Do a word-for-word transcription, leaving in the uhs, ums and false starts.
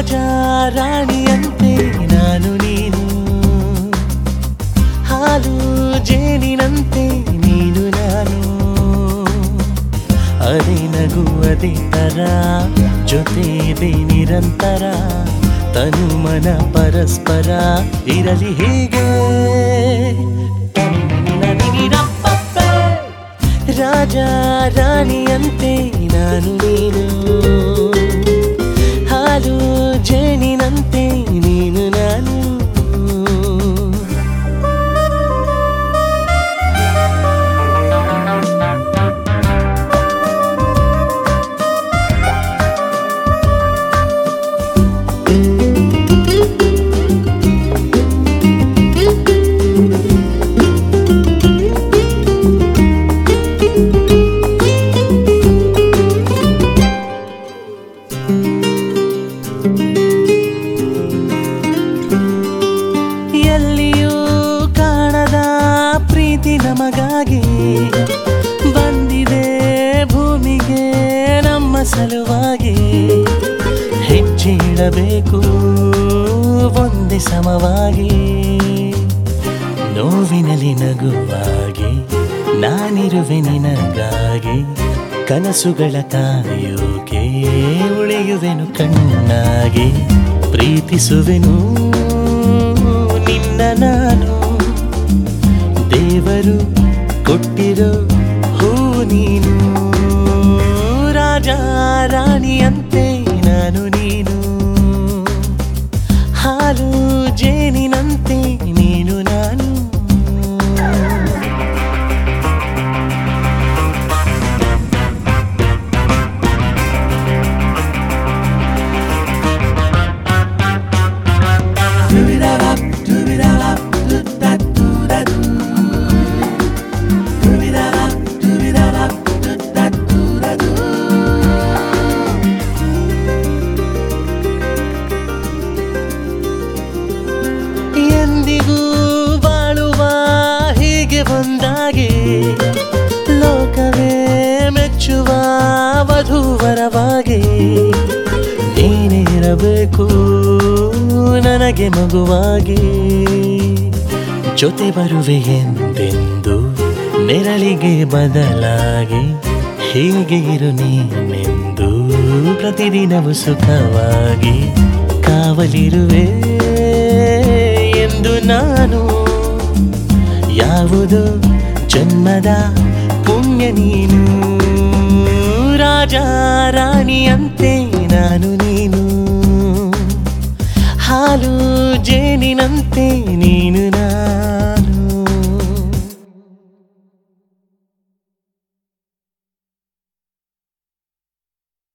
ರಾಜ ರಾಣಿಯಂತೆ ನಾನು ನೀನು, ಹಾಲು ಜೇನಿನಂತೆ ನೀನು ನಾನು, ಅದೇ ನಗು ಅದೇ ತರ ಜೊತೆ ಇದೆ ನಿರಂತರ, ತನು ಮನ ಪರಸ್ಪರ ಇರಲಿ ಹೀಗೆ. ರಾಜ ರಾಣಿಯಂತೆ ನಾನು ನೀನು, ಹಾಲು ಜೇನಿನಂತೆ ನೀನು ನಾನು. ಎಲ್ಲಿಯೂ ಕಾಣದ ಪ್ರೀತಿ ನಮಗಾಗಿ ಬಂದಿದೆ ಭೂಮಿಗೆ ನಮ್ಮ ಸಲುವಾಗಿ, ಹೆಜ್ಜೆ ಇಡಬೇಕು ಒಂದೇ ಸಮವಾಗಿ, ನೋವಿನಲ್ಲಿ ನಗುವಾಗಿ ನಾನಿರುವೆ ನಿನಗಾಗಿ, ಕನಸುಗಳ ಕಾಯೋಕೆ ಉಳಿಯುವೆನು ಕಣ್ಣಾಗಿ, ಪ್ರೀತಿಸುವೆನು ನಿನ್ನ ನಾನು, ದೇವರು ಕೊಟ್ಟಿರೋ ಹೂ ನೀನು, ರಾಜ ರಾಣಿಯಂತೆ ನಾನು ನೀನು, ಹಾಲು ಜೇನಿನಂತೆ ನೀನು ನಾನು. ಎಂದಿಗೂ ಬಾಳುವ ಹೀಗೆ ಒಂದಾಗಿ, ಲೋಕವೇ ಮೆಚ್ಚುವ ವಧೂವರವಾಗಿ, ನೀನಿರಬೇಕು ನನಗೆ ಮಗುವಾಗಿ, ಜೊತೆ ಬರುವೆ ಎಂದೆಂದು ನೆರಳಿಗೆ ಬದಲಾಗಿ, ಹೀಗೆ ಇರು ನೀನೆಂದು ಪ್ರತಿದಿನವೂ ಸುಖವಾಗಿ, ಕಾವಲಿರುವೆ ಎಂದು ನಾನು, ಯಾವುದೋ ಜನ್ಮದ ಪುಣ್ಯ ನೀನು, ರಾಜ ರಾಣಿಯಂತೆ ನಾನು ನೀನು, ಹಾಲು ಜೇನಿನಂತೆ ನೀನು